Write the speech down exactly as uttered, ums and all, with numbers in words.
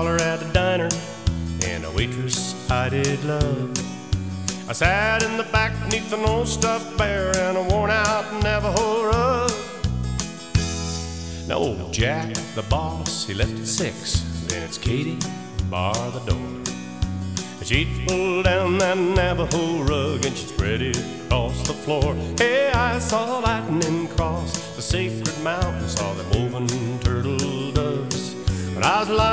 dollar at a diner, and a waitress I did love. I sat in the back beneath an old stuffed bear and a worn-out Navajo rug. Now old Jack, the boss, he left at six. Then it's Katie, bar the door. She'd pull down that Navajo rug and she'd spread it across the floor. Hey, I saw lightning cross the sacred mountain, saw the moving turtle doves. When I was lying